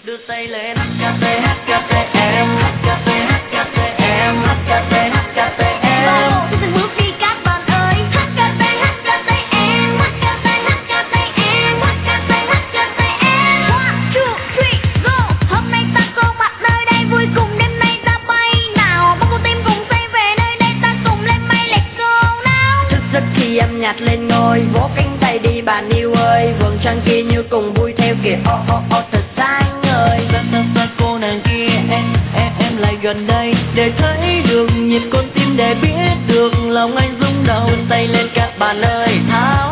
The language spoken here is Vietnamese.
đưa tay lên HKT HKT em HKT HKT em HKT HKT em. Xin từng bước đi các bạn ơi. HKT HKT em HKT HKT em HKT HKT em. 1, 2, 3, go. Hôm nay ta có mặt nơi đây vui cùng đêm nay ta bay nào. Bao con tim cùng say về nơi đây ta cùng lên mây let's go nào. Thức giấc khi âm nhạc lên ngôi, vỗ cánh tay đi bạn yêu ơi. Vầng trăng kia như cùng vui theo kìa, oh oh oh thật sáng ngời. Xa cô nàng kia em lại gần đây để thấy được nhịp con tim, để biết được lòng anh rung động. Tay lên các bạn ơi, tháo